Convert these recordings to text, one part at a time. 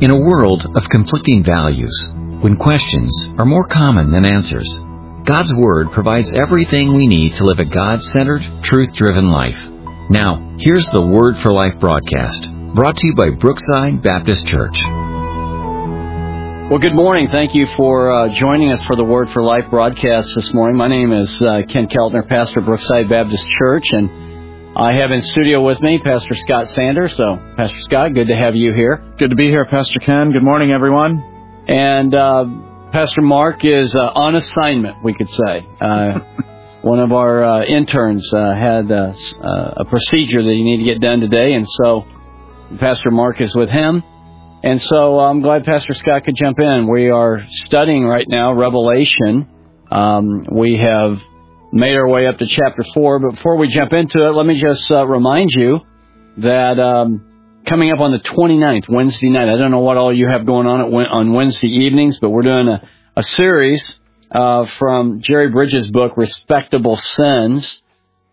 In a world of conflicting values, when questions are more common than answers, God's Word provides everything we need to live a God-centered, truth-driven life. Now, here's the Word for Life broadcast, brought to you by Brookside Baptist Church. Well, good morning. Thank you for joining us for the Word for Life broadcast this morning. My name is Ken Keltner, pastor of Brookside Baptist Church, and I have in studio with me Pastor Scott Sanders. So, Pastor Scott, good to have you here. Good to be here, Pastor Ken. Good morning, everyone. And Pastor Mark is on assignment, we could say. One of our interns had a procedure that he needed to get done today, and so Pastor Mark is with him. And so I'm glad Pastor Scott could jump in. We are studying right now Revelation. We have made our way up to chapter 4. But before we jump into it, let me just remind you that coming up on the 29th, Wednesday night, I don't know what all you have going on Wednesday evenings, but we're doing a series from Jerry Bridges' book, Respectable Sins.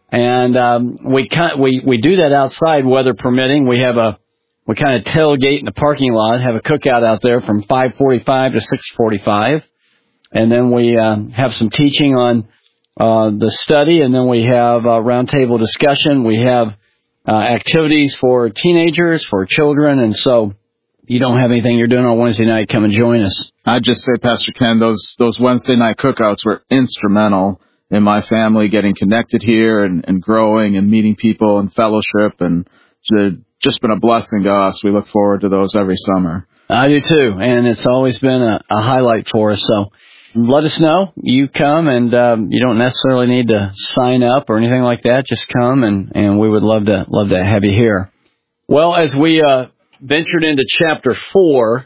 And we do that outside, weather permitting. We kind of tailgate in the parking lot, have a cookout out there from 5:45 to 6:45. And then we have some teaching on the study, and then we have a roundtable discussion. We have activities for teenagers, for children, and so if you don't have anything you're doing on Wednesday night, come and join us. I'd just say, Pastor Ken, those Wednesday night cookouts were instrumental in my family getting connected here and growing and meeting people and fellowship, and just been a blessing to us. We look forward to those every summer. I do too, and it's always been a highlight for us, so let us know. You come, and you don't necessarily need to sign up or anything like that. Just come, and we would love to have you here. Well, as we ventured into chapter 4,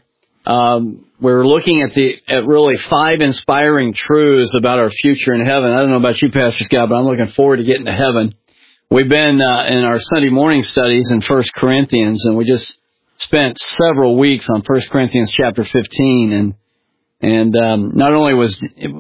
we're looking at really 5 inspiring truths about our future in heaven. I don't know about you, Pastor Scott, but I'm looking forward to getting to heaven. We've been in our Sunday morning studies in 1 Corinthians, and we just spent several weeks on 1 Corinthians chapter 15, and not only was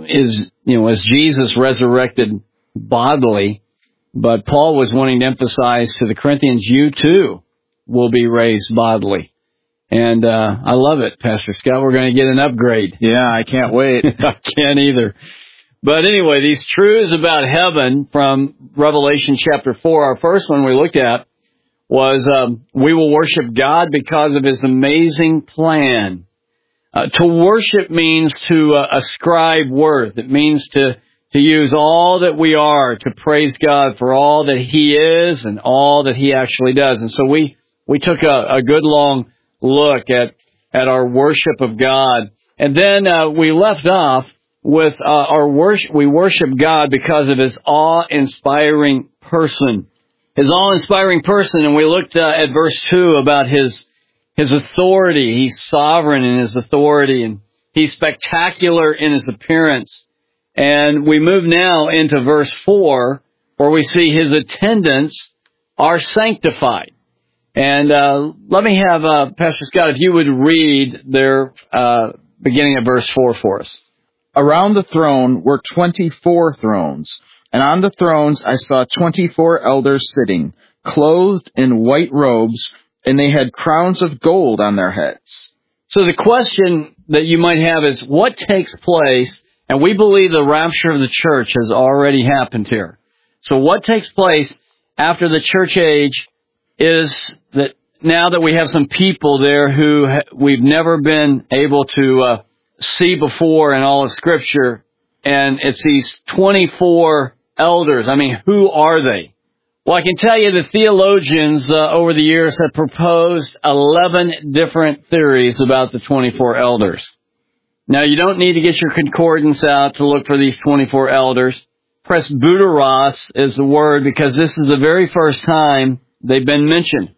Jesus resurrected bodily, but Paul was wanting to emphasize to the Corinthians, you too will be raised bodily. And I love it, Pastor Scott. We're going to get an upgrade. Yeah, I can't wait. I can't either. But anyway, these truths about heaven from Revelation chapter 4, our first one we looked at was we will worship God because of His amazing plan. To worship means to ascribe worth. It means to use all that we are to praise God for all that He is and all that He actually does. And so we took a good long look at our worship of God. And then we left off with our worship. We worship God because of His awe-inspiring person. His awe-inspiring person, and we looked at verse 2 about His authority. He's sovereign in His authority, and He's spectacular in His appearance. And we move now into verse 4, where we see His attendants are sanctified. And let me have Pastor Scott, if you would read their beginning of verse 4 for us. Around the throne were 24 thrones, and on the thrones I saw 24 elders sitting, clothed in white robes, and they had crowns of gold on their heads. So the question that you might have is, what takes place? And we believe the rapture of the church has already happened here. So what takes place after the church age is that now that we have some people there who we've never been able to see before in all of Scripture, and it's these 24 elders. I mean, who are they? Well, I can tell you the theologians over the years have proposed 11 different theories about the 24 elders. Now, you don't need to get your concordance out to look for these 24 elders. Presbyteros is the word because this is the very first time they've been mentioned.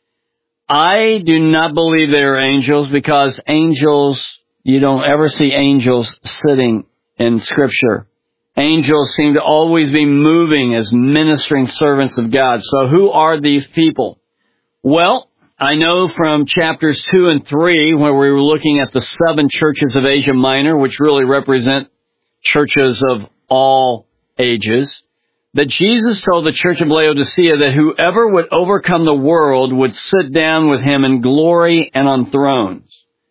I do not believe they are angels because angels, you don't ever see angels sitting in Scripture. Angels seem to always be moving as ministering servants of God. So who are these people? Well, I know from chapters 2 and 3, where we were looking at the 7 churches of Asia Minor, which really represent churches of all ages, that Jesus told the church of Laodicea that whoever would overcome the world would sit down with Him in glory and on thrones.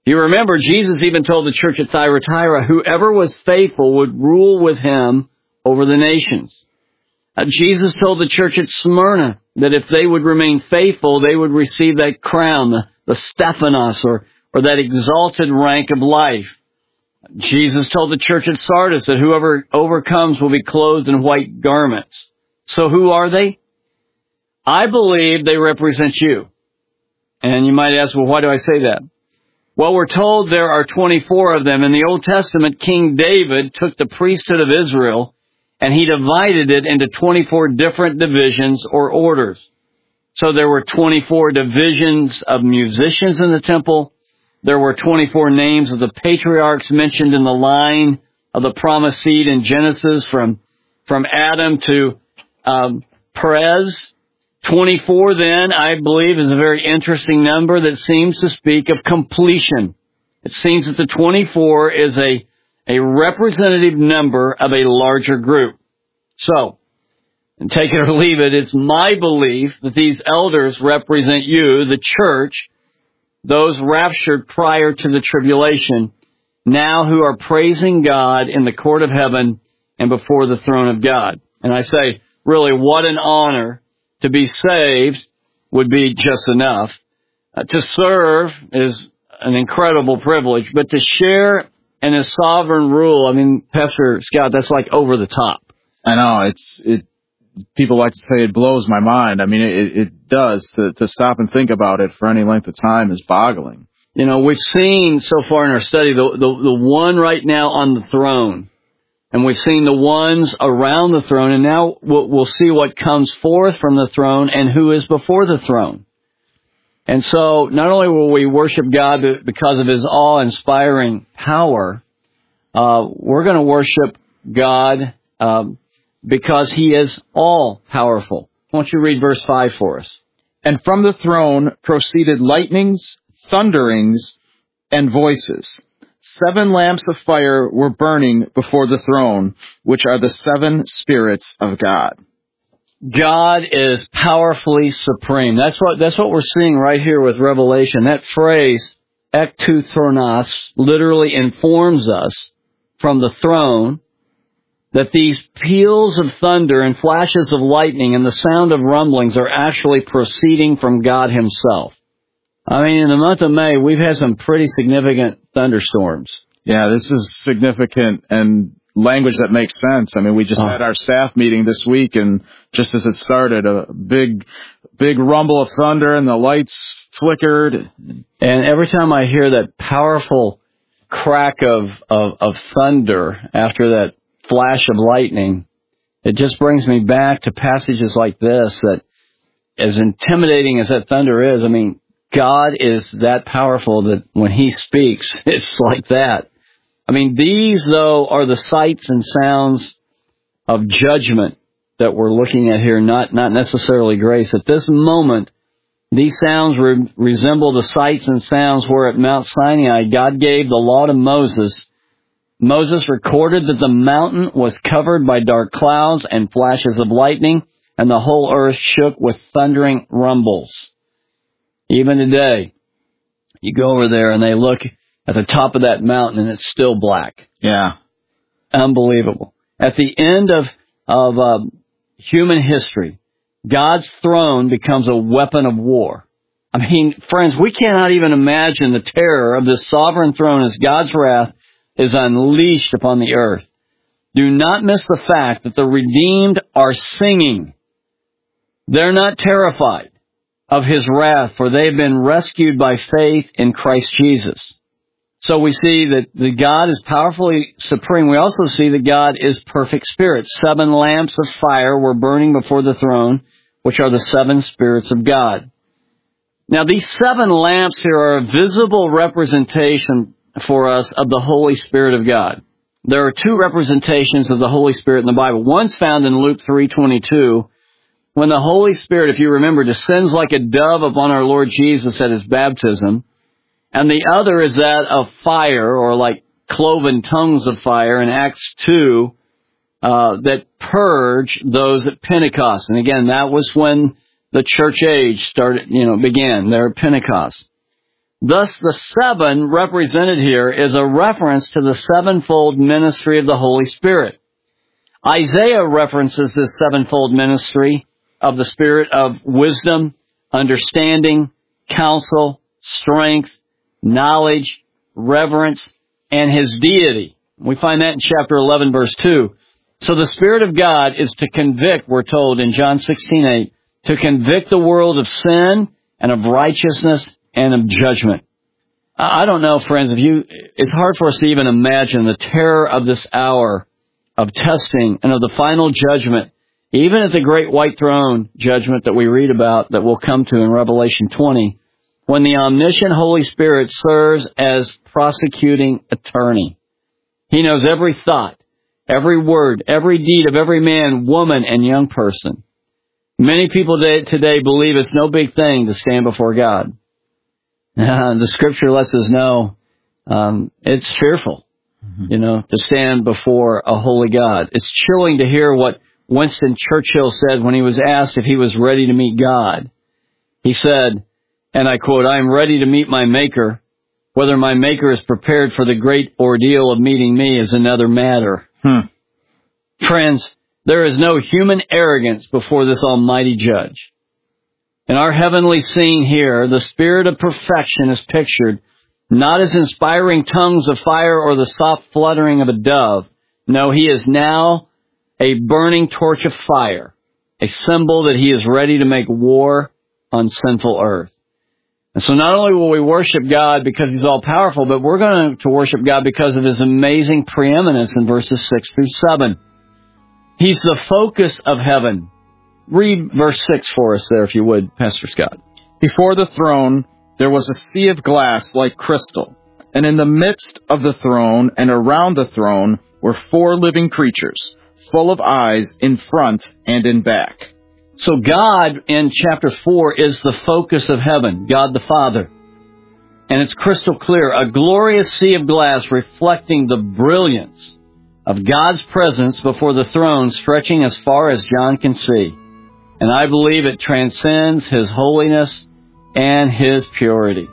You remember, Jesus even told the church at Thyatira, whoever was faithful would rule with him over the nations. Jesus told the church at Smyrna that if they would remain faithful, they would receive that crown, the Stephanos, or that exalted rank of life. Jesus told the church at Sardis that whoever overcomes will be clothed in white garments. So who are they? I believe they represent you. And you might ask, well, why do I say that? Well, we're told there are 24 of them. In the Old Testament, King David took the priesthood of Israel and he divided it into 24 different divisions or orders. So there were 24 divisions of musicians in the temple. There were 24 names of the patriarchs mentioned in the line of the promised seed in Genesis from Adam to Perez. 24 then, I believe, is a very interesting number that seems to speak of completion. It seems that the 24 is a representative number of a larger group. So, and take it or leave it, it's my belief that these elders represent you, the church, those raptured prior to the tribulation, now who are praising God in the court of heaven and before the throne of God. And I say, really, what an honor. To be saved would be just enough. To serve is an incredible privilege, but to share in His sovereign rule, I mean, Pastor Scott, that's like over the top. I know, people like to say it blows my mind. I mean, it does. To stop and think about it for any length of time is boggling. You know, we've seen so far in our study the one right now on the throne. And we've seen the ones around the throne, and now we'll see what comes forth from the throne and who is before the throne. And so, not only will we worship God because of His awe-inspiring power, we're going to worship God because He is all-powerful. Why don't you read verse 5 for us? And from the throne proceeded lightnings, thunderings, and voices. 7 lamps of fire were burning before the throne, which are the 7 spirits of God. God is powerfully supreme. That's what we're seeing right here with Revelation. That phrase, ek tu thronos, literally informs us from the throne that these peals of thunder and flashes of lightning and the sound of rumblings are actually proceeding from God Himself. I mean, in the month of May, we've had some pretty significant thunderstorms. Yeah, this is significant and language that makes sense. I mean, we just had our staff meeting this week, and just as it started, a big rumble of thunder, and the lights flickered. And every time I hear that powerful crack of thunder after that flash of lightning, it just brings me back to passages like this that, as intimidating as that thunder is, I mean, God is that powerful that when He speaks, it's like that. I mean, these, though, are the sights and sounds of judgment that we're looking at here, not necessarily grace. At this moment, these sounds resemble the sights and sounds where at Mount Sinai, God gave the law to Moses. Moses recorded that the mountain was covered by dark clouds and flashes of lightning, and the whole earth shook with thundering rumbles. Even today, you go over there and they look at the top of that mountain and it's still black. Yeah. Unbelievable. At the end of human history, God's throne becomes a weapon of war. I mean, friends, we cannot even imagine the terror of this sovereign throne as God's wrath is unleashed upon the earth. Do not miss the fact that the redeemed are singing. They're not terrified of His wrath, for they have been rescued by faith in Christ Jesus. So we see that the God is powerfully supreme. We also see that God is perfect spirit. 7 lamps of fire were burning before the throne, which are the 7 spirits of God. Now, these 7 lamps here are a visible representation for us of the Holy Spirit of God. There are 2 representations of the Holy Spirit in the Bible. One's found in Luke 3:22, when the Holy Spirit, if you remember, descends like a dove upon our Lord Jesus at His baptism. And the other is that of fire, or like cloven tongues of fire in Acts 2, that purge those at Pentecost. And again, that was when the church age began there at Pentecost. Thus, the 7 represented here is a reference to the sevenfold ministry of the Holy Spirit. Isaiah references this sevenfold ministry of the Spirit of wisdom, understanding, counsel, strength, knowledge, reverence, and His deity. We find that in chapter 11, verse 2. So the Spirit of God is to convict, we're told in John 16:8, to convict the world of sin and of righteousness and of judgment. I don't know, friends, it's hard for us to even imagine the terror of this hour of testing and of the final judgment, even at the great white throne judgment that we read about that we'll come to in Revelation 20, when the omniscient Holy Spirit serves as prosecuting attorney. He knows every thought, every word, every deed of every man, woman, and young person. Many people today believe it's no big thing to stand before God. The Scripture lets us know it's fearful, to stand before a holy God. It's chilling to hear what Winston Churchill said when he was asked if he was ready to meet God. He said, and I quote, "I am ready to meet my Maker. Whether my Maker is prepared for the great ordeal of meeting me is another matter." Friends, there is no human arrogance before this almighty judge. In our heavenly scene here, the Spirit of perfection is pictured not as inspiring tongues of fire or the soft fluttering of a dove. No, He is now a burning torch of fire, a symbol that He is ready to make war on sinful earth. And so not only will we worship God because He's all-powerful, but we're going to worship God because of His amazing preeminence in verses 6 through 7. He's the focus of heaven. Read verse 6 for us there, if you would, Pastor Scott. Before the throne there was a sea of glass like crystal, and in the midst of the throne and around the throne were 4 living creatures, full of eyes in front and in back. So God, in chapter 4, is the focus of heaven, God the Father. And it's crystal clear, a glorious sea of glass reflecting the brilliance of God's presence before the throne, stretching as far as John can see. And I believe it transcends His holiness and His purity.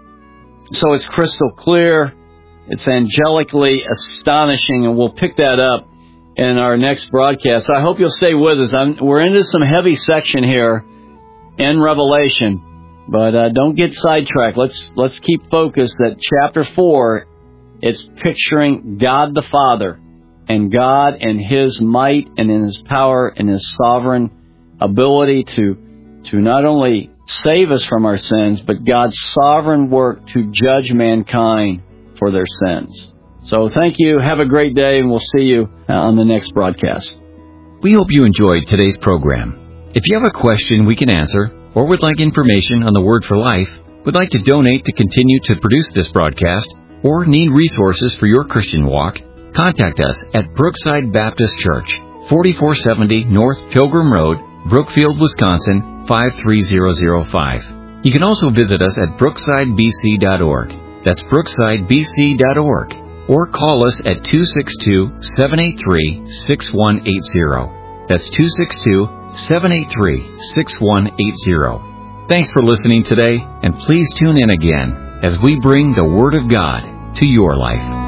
So it's crystal clear, it's angelically astonishing, and we'll pick that up in our next broadcast. So I hope you'll stay with us. We're into some heavy section here in Revelation, but don't get sidetracked. Let's keep focused that chapter 4 is picturing God the Father, and God and His might and in His power and His sovereign ability to not only save us from our sins, but God's sovereign work to judge mankind for their sins. So thank you, have a great day, and we'll see you on the next broadcast. We hope you enjoyed today's program. If you have a question we can answer, or would like information on the Word for Life, would like to donate to continue to produce this broadcast, or need resources for your Christian walk, contact us at Brookside Baptist Church, 4470 North Pilgrim Road, Brookfield, Wisconsin, 53005. You can also visit us at brooksidebc.org. That's brooksidebc.org. Or call us at 262-783-6180. That's 262-783-6180. Thanks for listening today, and please tune in again as we bring the Word of God to your life.